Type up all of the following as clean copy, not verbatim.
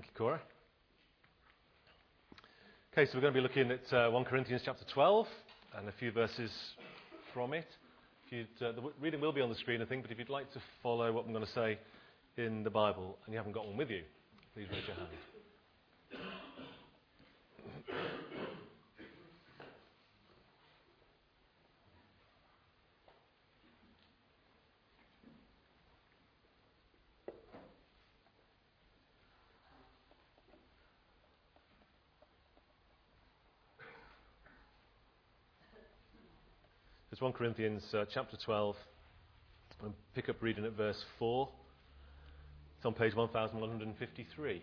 Thank you, Cora. Okay, so we're going to be looking at 1 Corinthians chapter 12 and a few verses from it. The reading will be on the screen, I think, but if you'd like to follow what I'm going to say in the Bible and you haven't got one with you, please raise your hand. It's 1 Corinthians chapter 12, and pick up reading at verse 4. It's on page 1153.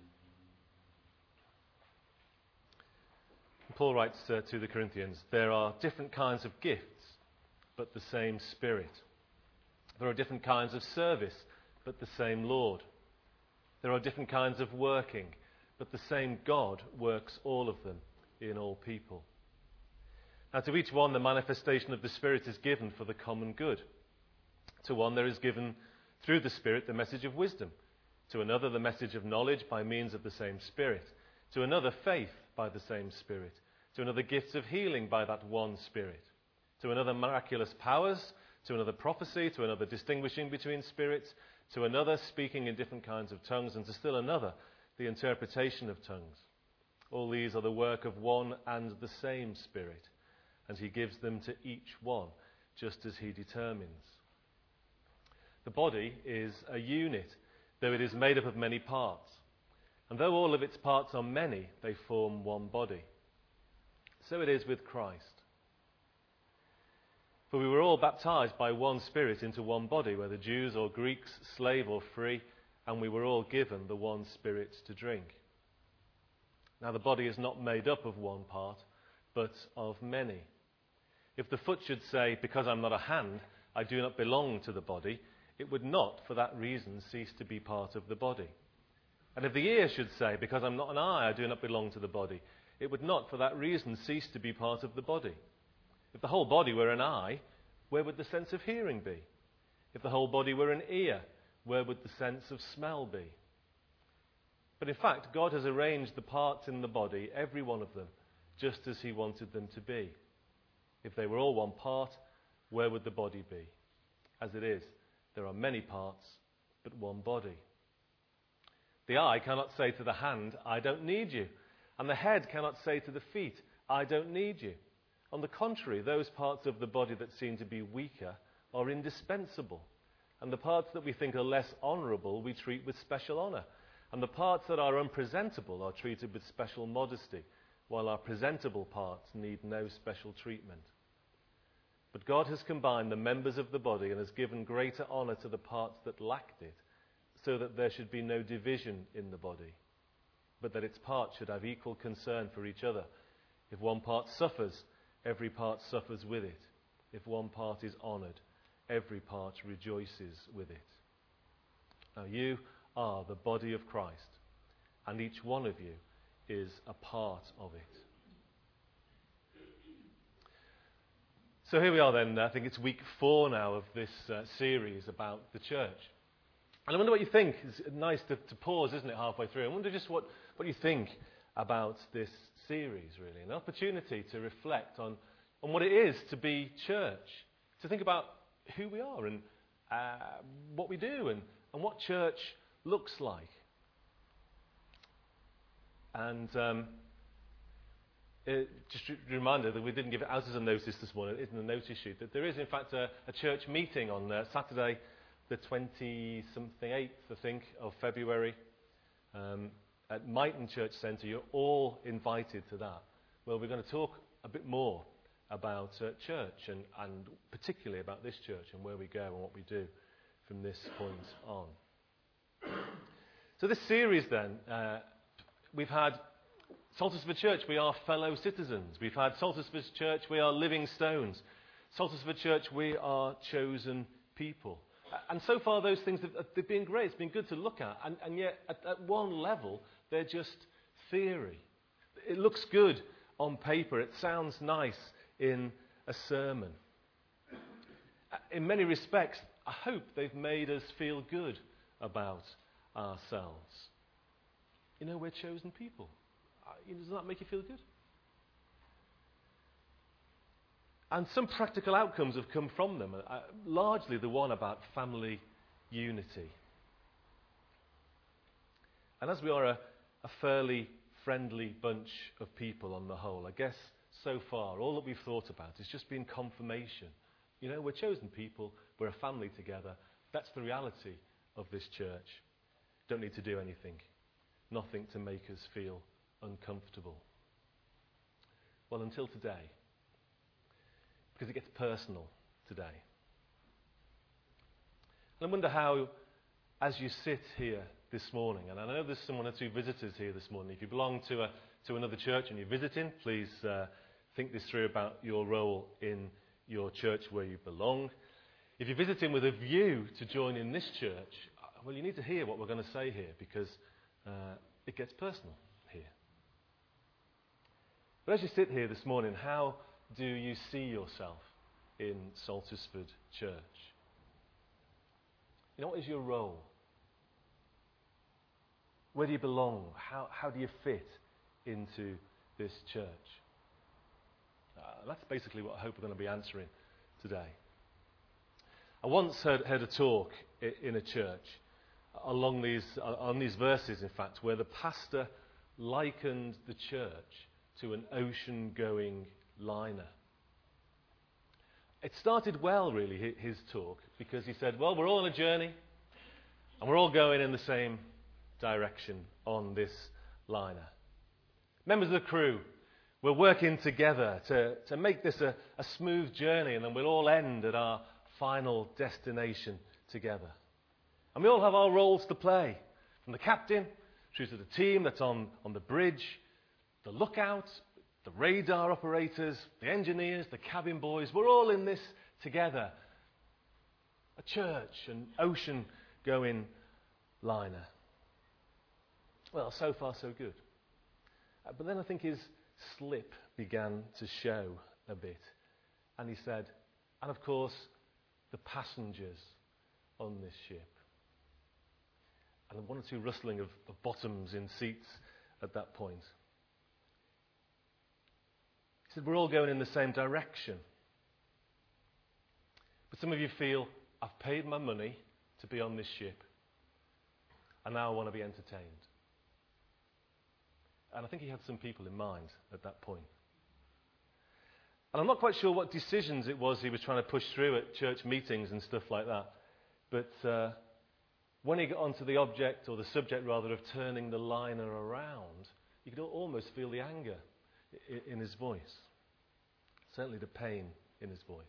Paul writes to the Corinthians, "There are different kinds of gifts, but the same Spirit. There are different kinds of service, but the same Lord. There are different kinds of working, but the same God works all of them in all people. Now to each one the manifestation of the Spirit is given for the common good. To one there is given through the Spirit the message of wisdom, to another the message of knowledge by means of the same Spirit, to another faith by the same Spirit, to another gifts of healing by that one Spirit, to another miraculous powers, to another prophecy, to another distinguishing between spirits, to another speaking in different kinds of tongues, and to still another the interpretation of tongues. All these are the work of one and the same Spirit, and he gives them to each one, just as he determines. The body is a unit, though it is made up of many parts. And though all of its parts are many, they form one body. So it is with Christ. For we were all baptized by one Spirit into one body, whether Jews or Greeks, slave or free, and we were all given the one Spirit to drink. Now the body is not made up of one part, but of many. If the foot should say, 'Because I'm not a hand, I do not belong to the body,' it would not, for that reason, cease to be part of the body. And if the ear should say, 'Because I'm not an eye, I do not belong to the body,' it would not, for that reason, cease to be part of the body. If the whole body were an eye, where would the sense of hearing be? If the whole body were an ear, where would the sense of smell be? But in fact, God has arranged the parts in the body, every one of them, just as he wanted them to be. If they were all one part, where would the body be? As it is, there are many parts, but one body. The eye cannot say to the hand, 'I don't need you,' and the head cannot say to the feet, 'I don't need you.' On the contrary, those parts of the body that seem to be weaker are indispensable, and the parts that we think are less honourable we treat with special honour, and the parts that are unpresentable are treated with special modesty, while our presentable parts need no special treatment. But God has combined the members of the body and has given greater honour to the parts that lacked it, so that there should be no division in the body, but that its parts should have equal concern for each other. If one part suffers, every part suffers with it. If one part is honoured, every part rejoices with it. Now you are the body of Christ, and each one of you is a part of it." So here we are then. I think it's week 4 now of this series about the church. And I wonder what you think. It's nice to pause, isn't it, halfway through? I wonder just what you think about this series, really. An opportunity to reflect on what it is to be church. To think about who we are and what we do and what church looks like. And just a reminder that we didn't give it out as a notice this morning. It is in the notice sheet that there is, in fact, a church meeting on Saturday, the 8th, I think, of February, at Myton Church Centre. You're all invited to that. Well, we're going to talk a bit more about church and particularly about this church and where we go and what we do from this point on. So this series then, we've had Saltersford Church, we are fellow citizens. We've had Saltersford Church, we are living stones. Saltersford Church, we are chosen people. And so far those things they've been great. It's been good to look at. And yet at one level, they're just theory. It looks good on paper. It sounds nice in a sermon. In many respects, I hope they've made us feel good about ourselves. we're chosen people. Doesn't that make you feel good? And some practical outcomes have come from them, largely the one about family unity. And as we are a fairly friendly bunch of people on the whole, I guess so far all that we've thought about has just been confirmation. We're chosen people, we're a family together. That's the reality of this church. Don't need to do anything. Nothing to make us feel uncomfortable. Well, until today. Because it gets personal today. And I wonder how, as you sit here this morning, and I know there's some one or two visitors here this morning. If you belong to another church and you're visiting, please think this through about your role in your church where you belong. If you're visiting with a view to join in this church, well, you need to hear what we're going to say here, because it gets personal here. But as you sit here this morning, how do you see yourself in Saltersford Church? What is your role? Where do you belong? How do you fit into this church? That's basically what I hope we're going to be answering today. I once heard a talk in a church on these verses, in fact, where the pastor likened the church to an ocean-going liner. It started well, really, his talk, because he said, well, we're all on a journey, and we're all going in the same direction on this liner. Members of the crew, we're working together to make this a smooth journey, and then we'll all end at our final destination together. And we all have our roles to play, from the captain through to the team that's on the bridge, the lookout, the radar operators, the engineers, the cabin boys. We're all in this together. A church, an ocean-going liner. Well, so far so good. But then I think his slip began to show a bit. And he said, and of course, the passengers on this ship. And one or two rustling of bottoms in seats at that point. He said, we're all going in the same direction. But some of you feel, I've paid my money to be on this ship, and now I want to be entertained. And I think he had some people in mind at that point. And I'm not quite sure what decisions it was he was trying to push through at church meetings and stuff like that. But when he got onto the object, or the subject rather, of turning the liner around, you could almost feel the anger in his voice. Certainly the pain in his voice.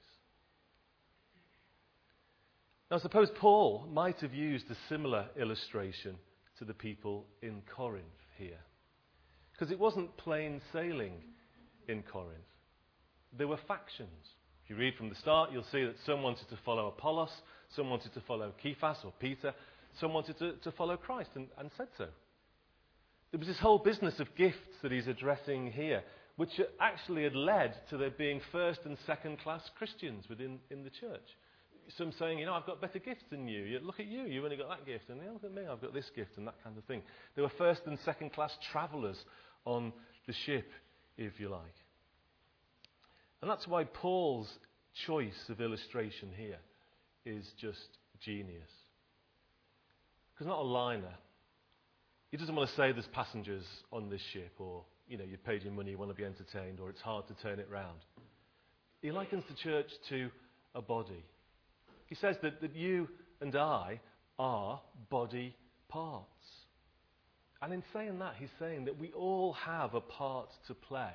Now I suppose Paul might have used a similar illustration to the people in Corinth here. Because it wasn't plain sailing in Corinth. There were factions. If you read from the start, you'll see that some wanted to follow Apollos, some wanted to follow Cephas or Peter, some wanted to follow Christ and said so. There was this whole business of gifts that he's addressing here, which actually had led to there being first and second class Christians within the church. Some saying, I've got better gifts than you. Look at you, you've only got that gift. And look at me, I've got this gift, and that kind of thing. There were first and second class travellers on the ship, if you like. And that's why Paul's choice of illustration here is just genius. Because not a liner. He doesn't want to say there's passengers on this ship, or, you paid your money, you want to be entertained, or it's hard to turn it round. He likens the church to a body. He says that you and I are body parts. And in saying that, he's saying that we all have a part to play.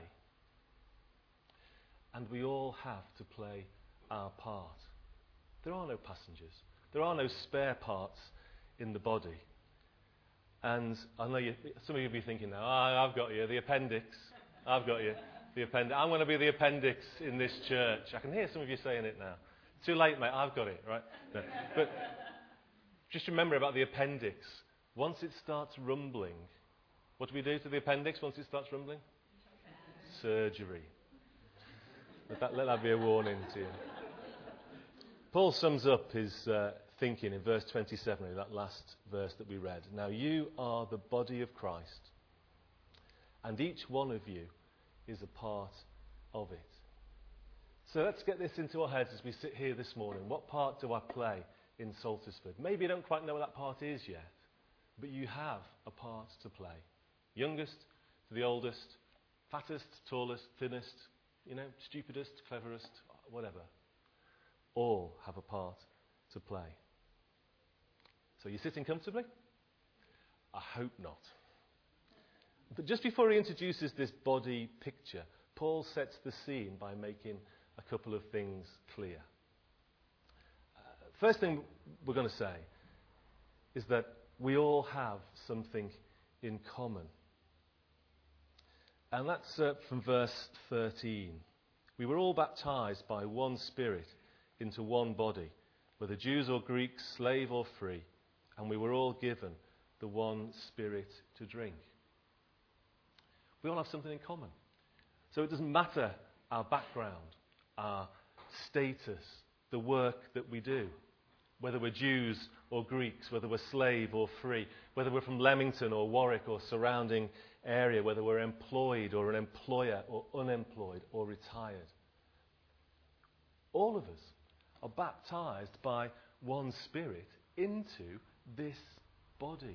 And we all have to play our part. There are no passengers. There are no spare parts in the body. And I know some of you will be thinking now, I've got you, the appendix. I've got you, the appendix. I'm going to be the appendix in this church. I can hear some of you saying it now. Too late, mate, I've got it, right? No. But just remember about the appendix. Once it starts rumbling, what do we do to the appendix once it starts rumbling? Surgery. Let that be a warning to you. Paul sums up his thinking in verse 27, that last verse that we read. Now you are the body of Christ And each one of you is a part of it. So let's get this into our heads as we sit here this morning. What part do I play in Saltersford? Maybe you don't quite know what that part is yet, but you have a part to play. Youngest to the oldest, fattest, tallest, thinnest, stupidest, cleverest, whatever. All have a part to play. So you're sitting comfortably? I hope not. But just before he introduces this body picture, Paul sets the scene by making a couple of things clear. First thing we're going to say is that we all have something in common. And that's from verse 13. We were all baptized by one Spirit into one body, whether Jews or Greeks, slave or free, and we were all given the one Spirit to drink. We all have something in common. So it doesn't matter our background, our status, the work that we do, whether we're Jews or Greeks, whether we're slave or free, whether we're from Leamington or Warwick or surrounding area, whether we're employed or an employer or unemployed or retired. All of us are baptized by one Spirit into this body.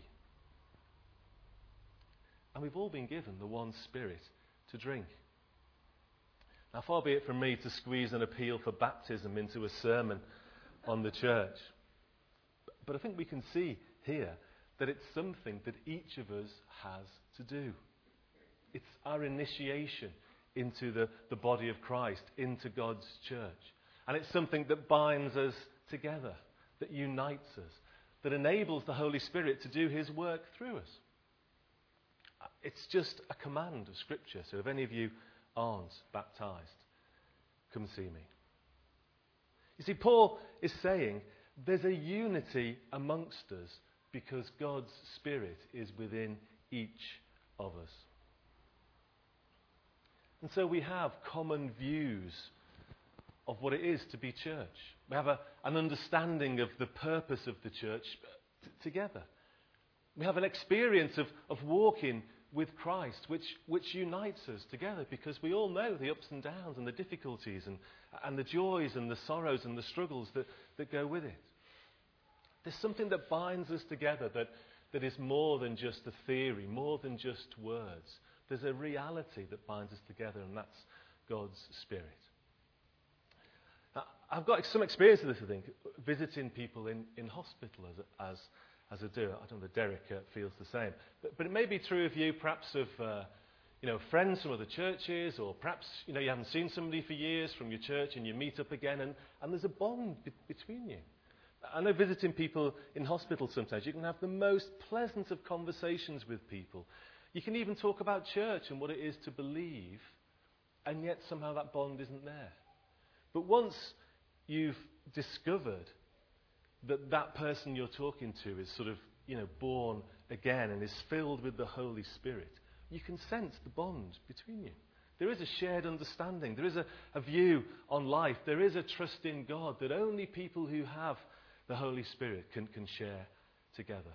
And we've all been given the one Spirit to drink. Now, far be it from me to squeeze an appeal for baptism into a sermon on the church. But I think we can see here that it's something that each of us has to do. It's our initiation into the body of Christ, into God's church. And it's something that binds us together, that unites us, that enables the Holy Spirit to do his work through us. It's just a command of Scripture. So if any of you aren't baptized, come see me. You see, Paul is saying there's a unity amongst us because God's Spirit is within each of us. And so we have common views of what it is to be church. We have an understanding of the purpose of the church together. We have an experience of walking with Christ, which unites us together because we all know the ups and downs and the difficulties and the joys and the sorrows and the struggles that go with it. There's something that binds us together that is more than just a theory, more than just words. There's a reality that binds us together, and that's God's Spirit. Now, I've got some experience of this, I think, visiting people in hospital as I do. I don't know if Derek feels the same. But it may be true of you, perhaps of friends from other churches, or perhaps you haven't seen somebody for years from your church and you meet up again and there's a bond between you. I know visiting people in hospital sometimes, you can have the most pleasant of conversations with people. You can even talk about church and what it is to believe, and yet somehow that bond isn't there. But once you've discovered that person you're talking to is sort of, born again and is filled with the Holy Spirit, you can sense the bond between you. There is a shared understanding. There is a view on life. There is a trust in God that only people who have the Holy Spirit can share together.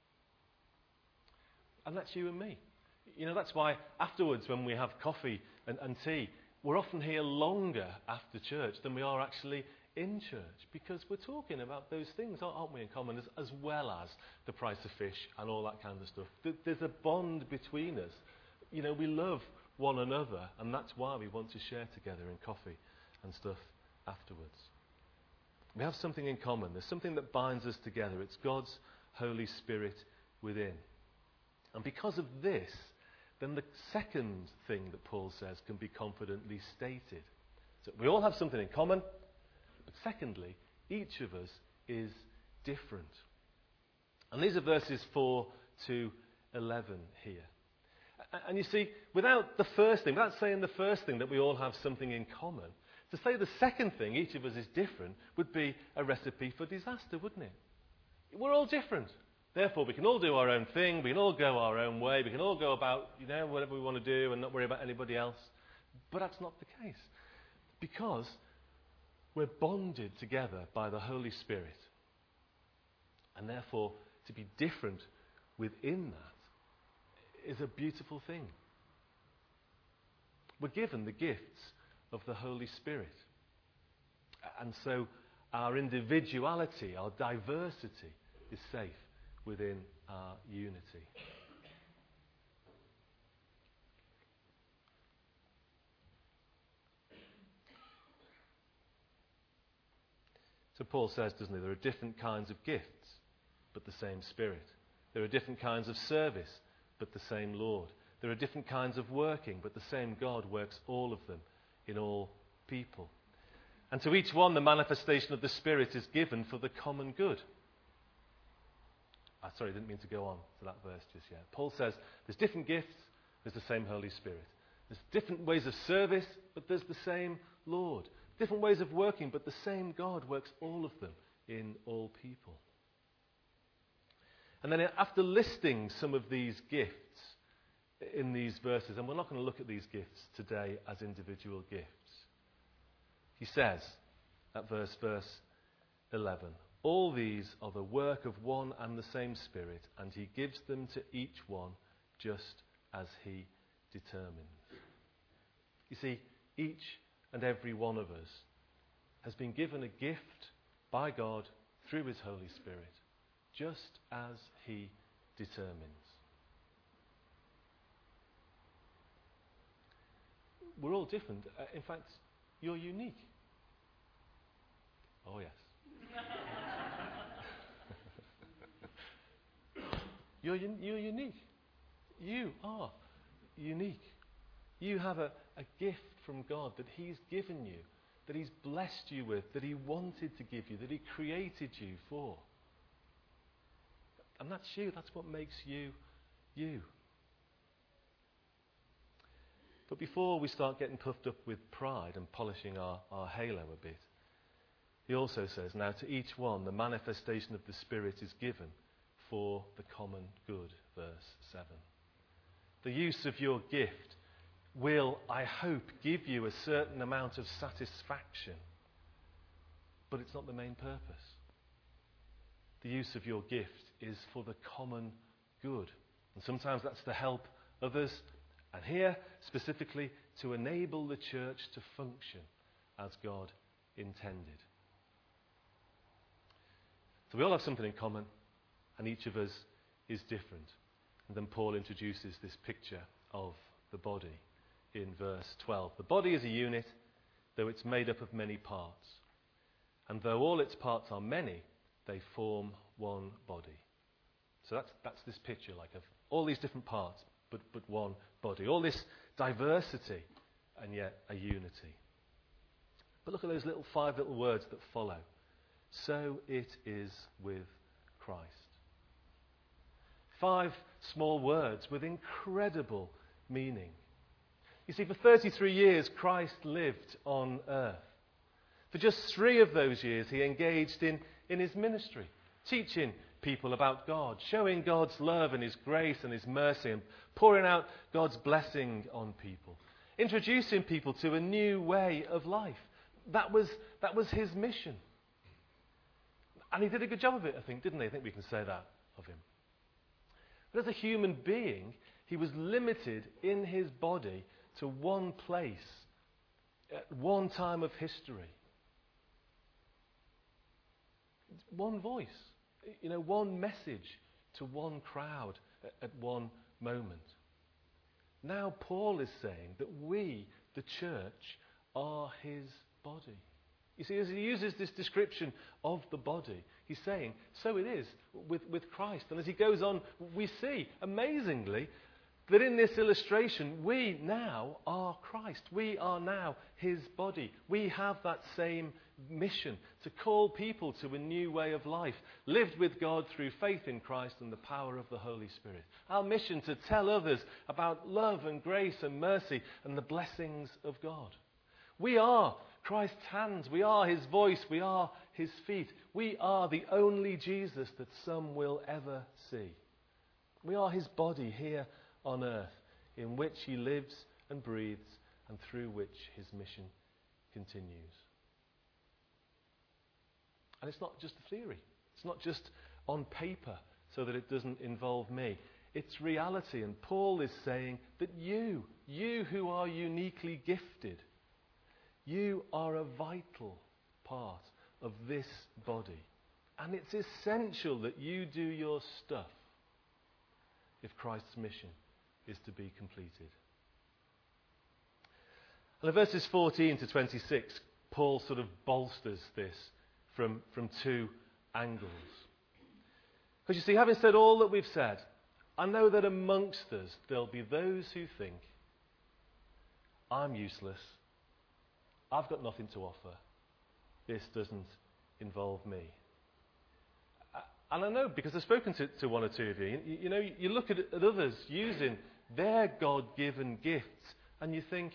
And that's you and me. That's why afterwards when we have coffee and tea, we're often here longer after church than we are actually in church, because we're talking about those things, aren't we, in common, as well as the price of fish and all that kind of stuff. There's a bond between us. We love one another, and that's why we want to share together in coffee and stuff afterwards. We have something in common. There's something that binds us together. It's God's Holy Spirit within. And because of this, then the second thing that Paul says can be confidently stated. So we all have something in common. But secondly, each of us is different. And these are verses 4 to 11 here. And you see, without saying the first thing that we all have something in common, to say the second thing, each of us is different, would be a recipe for disaster, wouldn't it? We're all different. Therefore, we can all do our own thing, we can all go our own way, we can all go about, whatever we want to do and not worry about anybody else. But that's not the case. Because we're bonded together by the Holy Spirit. And therefore, to be different within that is a beautiful thing. We're given the gifts of the Holy Spirit. And so our individuality, our diversity is safe within our unity. So Paul says, doesn't he, there are different kinds of gifts, but the same Spirit. There are different kinds of service, but the same Lord. There are different kinds of working, but the same God works all of them in all people. And to each one, the manifestation of the Spirit is given for the common good. Sorry, I didn't mean to go on to that verse just yet. Paul says there's different gifts, there's the same Holy Spirit. There's different ways of service, but there's the same Lord. Different ways of working, but the same God works all of them in all people. And then after listing some of these gifts in these verses, and we're not going to look at these gifts today as individual gifts, he says at verse 11, all these are the work of one and the same Spirit, and he gives them to each one just as he determines. You see, each and every one of us has been given a gift by God through his Holy Spirit, just as he determines. We're all different. In fact, you're unique. Oh, yes. You're unique. You are unique. You have a gift from God that he's given you, that he's blessed you with, that he wanted to give you, that he created you for. And that's you. That's what makes you, you. But before we start getting puffed up with pride and polishing our halo a bit, he also says, now to each one the manifestation of the Spirit is given for the common good, verse 7. The use of your gift will, I hope, give you a certain amount of satisfaction, but it's not the main purpose. The use of your gift is for the common good. And sometimes that's to help others, and here, specifically, to enable the church to function as God intended. So we all have something in common, and each of us is different. And then Paul introduces this picture of the body in verse 12. The body is a unit, though it's made up of many parts. And though all its parts are many, they form one body. So that's this picture, like, of all these different parts, but one body. All this diversity, and yet a unity. But look at those 5 little words that follow. So it is with Christ. 5 small words with incredible meaning. You see, for 33 years, Christ lived on earth. For just 3 of those years, he engaged in his ministry, teaching people about God, showing God's love and his grace and his mercy, and pouring out God's blessing on people, introducing people to a new way of life. That was his mission. And he did a good job of it, I think, didn't he? I think we can say that of him. But as a human being, he was limited in his body to one place, at one time of history. One voice, one message to one crowd at one moment. Now Paul is saying that we, the church, are his body. You see, as he uses this description of the body, he's saying, so it is with Christ. And as he goes on, we see, amazingly, that in this illustration, we now are Christ. We are now his body. We have that same mission to call people to a new way of life, lived with God through faith in Christ and the power of the Holy Spirit. Our mission to tell others about love and grace and mercy and the blessings of God. We are Christ's hands. We are his voice. We are his feet. We are the only Jesus that some will ever see. We are his body here on earth, in which he lives and breathes and through which his mission continues. And it's not just a theory. It's not just on paper so that it doesn't involve me. It's reality. And Paul is saying that you who are uniquely gifted, you are a vital part of this body. And it's essential that you do your stuff if Christ's mission is to be completed. And in verses 14 to 26, Paul sort of bolsters this from two angles. Because you see, having said all that we've said, I know that amongst us there'll be those who think, I'm useless, I've got nothing to offer, this doesn't involve me. And I know, because I've spoken to one or two of you, you know, you look at others using their God-given gifts, and you think,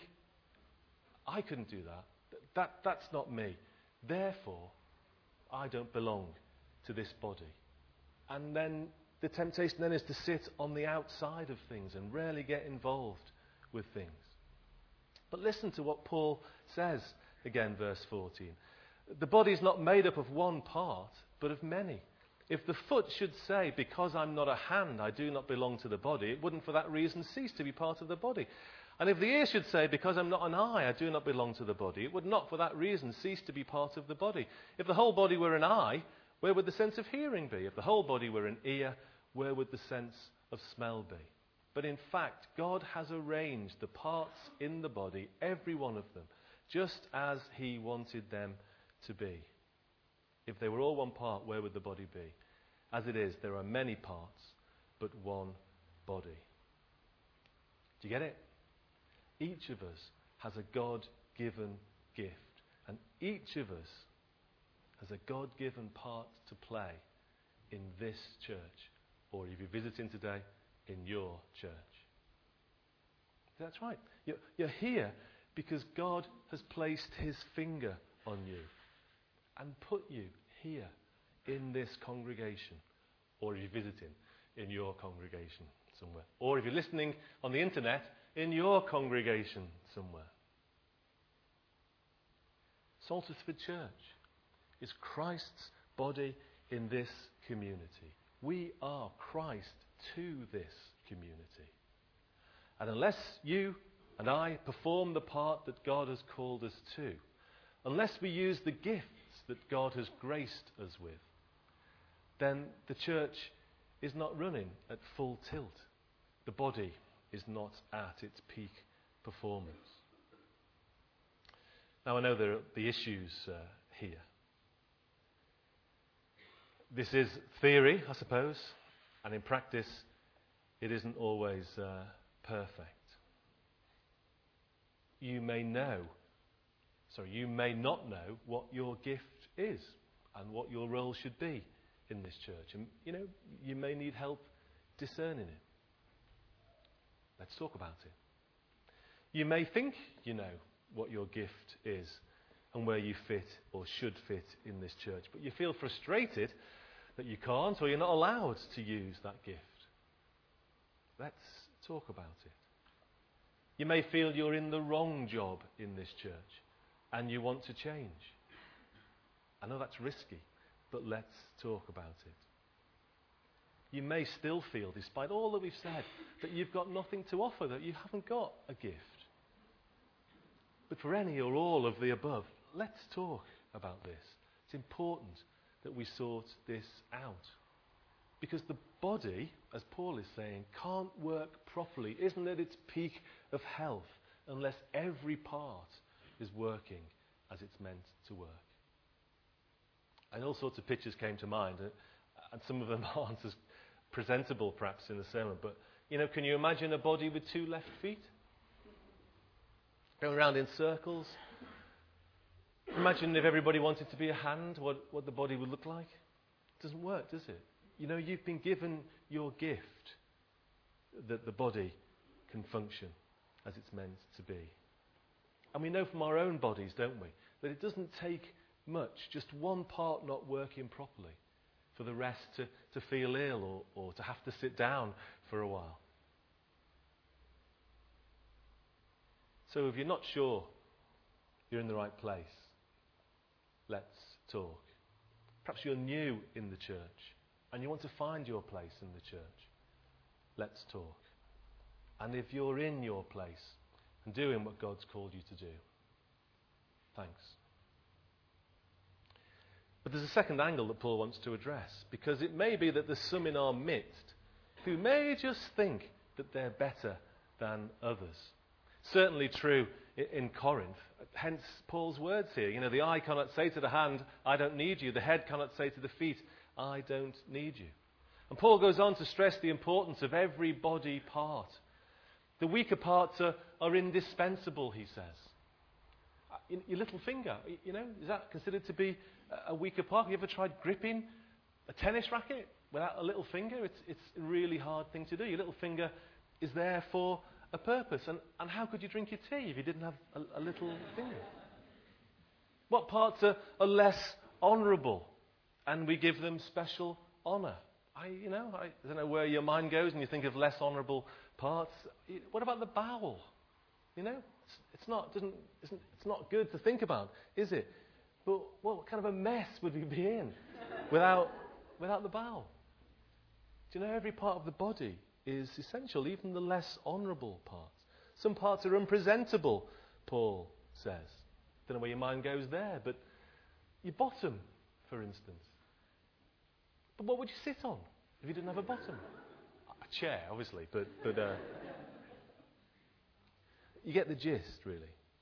I couldn't do that. That's not me. Therefore, I don't belong to this body. And then the temptation then is to sit on the outside of things and rarely get involved with things. But listen to what Paul says, again, verse 14. The body is not made up of one part, but of many. If the foot should say, because I'm not a hand, I do not belong to the body, it wouldn't for that reason cease to be part of the body. And if the ear should say, because I'm not an eye, I do not belong to the body, it would not for that reason cease to be part of the body. If the whole body were an eye, where would the sense of hearing be? If the whole body were an ear, where would the sense of smell be? But in fact, God has arranged the parts in the body, every one of them, just as he wanted them to be. If they were all one part, where would the body be? As it is, there are many parts, but one body. Do you get it? Each of us has a God-given gift. And each of us has a God-given part to play in this church. Or if you're visiting today, in your church. That's right. You're here because God has placed his finger on you and put you here in this congregation. Or if you're visiting, in your congregation somewhere. Or if you're listening on the internet, in your congregation somewhere. Saltersford Church is Christ's body in this community. We are Christ to this community. And unless you and I perform the part that God has called us to, unless we use the gifts that God has graced us with, then the church is not running at full tilt. The body is not at its peak performance. Now I know there are the issues here. This is theory, I suppose, and in practice it isn't always perfect. You may not know what your gift is and what your role should be in this church. And, you may need help discerning it. Let's talk about it. You may think you know what your gift is and where you fit or should fit in this church, but you feel frustrated that you can't or you're not allowed to use that gift. Let's talk about it. You may feel you're in the wrong job in this church and you want to change. I know that's risky, but let's talk about it. You may still feel, despite all that we've said, that you've got nothing to offer, that you haven't got a gift. But for any or all of the above, let's talk about this. It's important that we sort this out. Because the body, as Paul is saying, can't work properly, isn't at its peak of health, unless every part is working as it's meant to work. And all sorts of pictures came to mind, and some of them aren't as presentable perhaps in the sermon, but can you imagine a body with two left feet? Going around in circles? Imagine if everybody wanted to be a hand, what the body would look like. It doesn't work, does it? You've been given your gift that the body can function as it's meant to be. And we know from our own bodies, don't we, that it doesn't take much, just one part not working properly, for the rest to feel ill or to have to sit down for a while. So if you're not sure you're in the right place, let's talk. Perhaps you're new in the church and you want to find your place in the church. let's talk. And if you're in your place and doing what God's called you to do, thanks. But there's a second angle that Paul wants to address, because it may be that there's some in our midst who may just think that they're better than others. Certainly true in Corinth, hence Paul's words here. You know, the eye cannot say to the hand, I don't need you. The head cannot say to the feet, I don't need you. And Paul goes on to stress the importance of every body part. The weaker parts are indispensable, he says. Your little finger, is that considered to be a weaker part? Have you ever tried gripping a tennis racket without a little finger? It's a really hard thing to do. Your little finger is there for a purpose. And how could you drink your tea if you didn't have a little finger? What parts are less honourable and we give them special honour? I don't know where your mind goes and you think of less honourable parts. What about the bowel? It's not good to think about, is it? But what kind of a mess would we be in without the bowel? Do you know every part of the body is essential, even the less honourable parts. Some parts are unpresentable, Paul says. Don't know where your mind goes there, but your bottom, for instance. But what would you sit on if you didn't have a bottom? A chair, obviously, but you get the gist, really.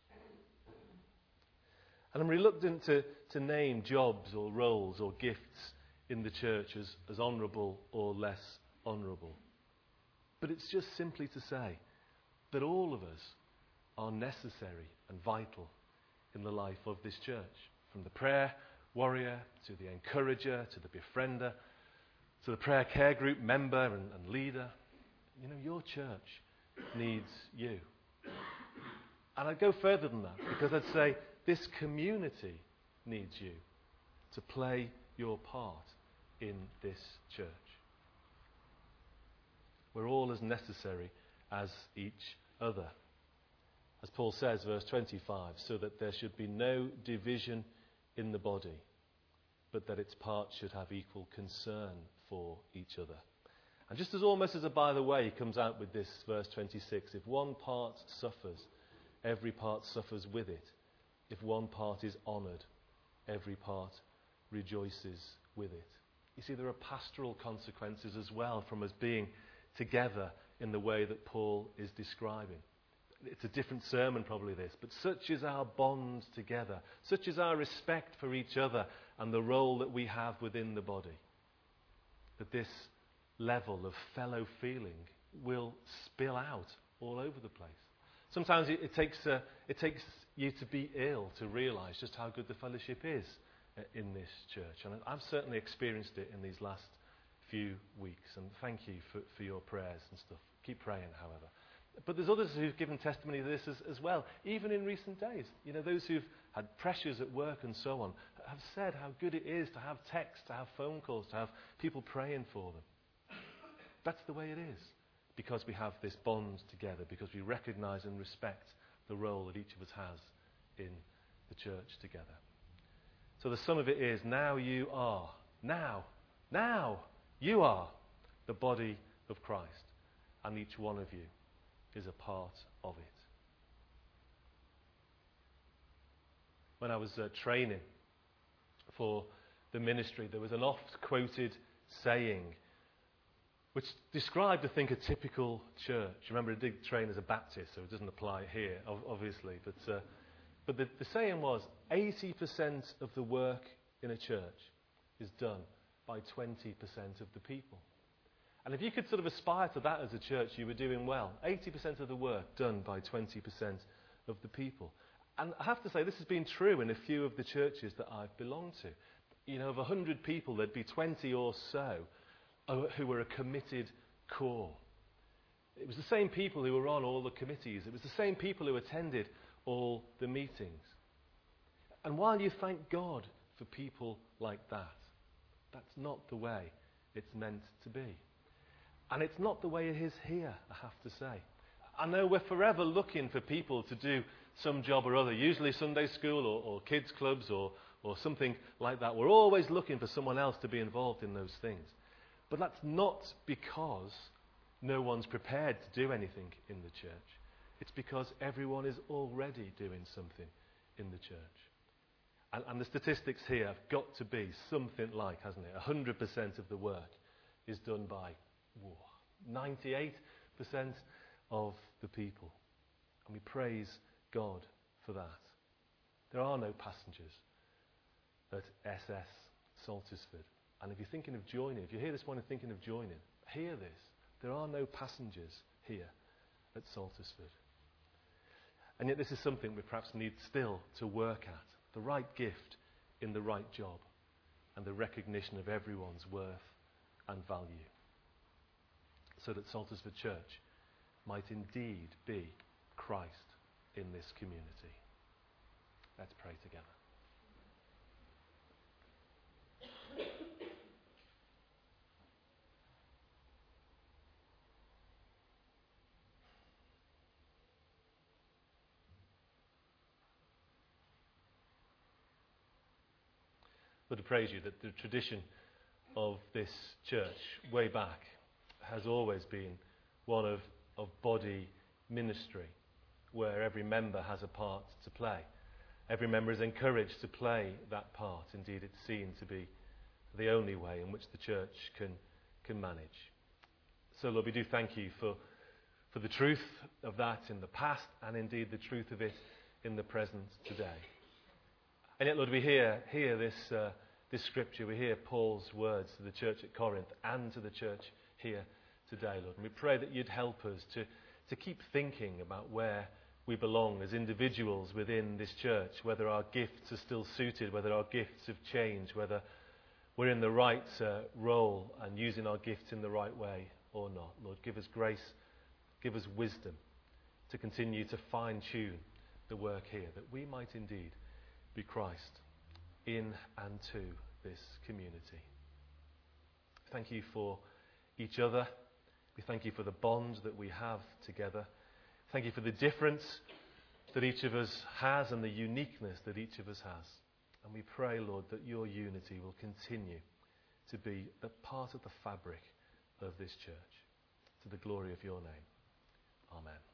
And I'm reluctant to name jobs or roles or gifts in the church as honourable or less honourable. But it's just simply to say that all of us are necessary and vital in the life of this church. From the prayer warrior to the encourager to the befriender to the prayer care group member and leader. Your church needs you. And I'd go further than that, because I'd say this community needs you to play your part in this church. We're all as necessary as each other. As Paul says, verse 25, so that there should be no division in the body, but that its parts should have equal concern for each other. And just almost as a by the way, he comes out with this, verse 26, if one part suffers, every part suffers with it. If one part is honoured, every part rejoices with it. You see, there are pastoral consequences as well from us being together in the way that Paul is describing. It's a different sermon probably this, but such is our bond together, such is our respect for each other and the role that we have within the body, that this level of fellow feeling will spill out all over the place. Sometimes it takes you to be ill to realise just how good the fellowship is in this church. And I've certainly experienced it in these last few weeks. And thank you for your prayers and stuff. Keep praying, however. But there's others who've given testimony to this as well, even in recent days. Those who've had pressures at work and so on have said how good it is to have texts, to have phone calls, to have people praying for them. That's the way it is, because we have this bond together, because we recognise and respect the role that each of us has in the church together. So the sum of it is, now you are the body of Christ, and each one of you is a part of it. When I was training for the ministry, there was an oft-quoted saying which described, I think, a typical church. Remember, I did train as a Baptist, so it doesn't apply here, obviously. But the saying was, 80% of the work in a church is done by 20% of the people. And if you could sort of aspire to that as a church, you were doing well. 80% of the work done by 20% of the people. And I have to say, this has been true in a few of the churches that I've belonged to. Of 100 people, there'd be 20 or so who were a committed core. It was the same people who were on all the committees. It was the same people who attended all the meetings. And while you thank God for people like that, that's not the way it's meant to be. And it's not the way it is here, I have to say. I know we're forever looking for people to do some job or other, usually Sunday school or kids clubs or something like that. We're always looking for someone else to be involved in those things. But that's not because no one's prepared to do anything in the church. It's because everyone is already doing something in the church. And the statistics here have got to be something like, hasn't it? 100% of the work is done by 98% of the people. And we praise God for that. There are no passengers at SS Saltersford. And if you're thinking of joining, if you hear this one and thinking of joining, hear this. There are no passengers here at Saltersford. And yet this is something we perhaps need still to work at. The right gift in the right job. And the recognition of everyone's worth and value. So that Saltersford Church might indeed be Christ in this community. Let's pray together. Lord, to praise you that the tradition of this church way back has always been one of body ministry, where every member has a part to play. Every member is encouraged to play that part. Indeed, it's seen to be the only way in which the church can manage. So, Lord, we do thank you for the truth of that in the past, and indeed the truth of it in the present today. And yet, Lord, we hear this scripture, we hear Paul's words to the church at Corinth and to the church here today, Lord. And we pray that you'd help us to keep thinking about where we belong as individuals within this church, whether our gifts are still suited, whether our gifts have changed, whether we're in the right role and using our gifts in the right way or not. Lord, give us grace, give us wisdom to continue to fine-tune the work here, that we might indeed be Christ in and to this community. Thank you for each other. We thank you for the bond that we have together. Thank you for the difference that each of us has and the uniqueness that each of us has. And we pray, Lord, that your unity will continue to be a part of the fabric of this church, to the glory of your name. Amen.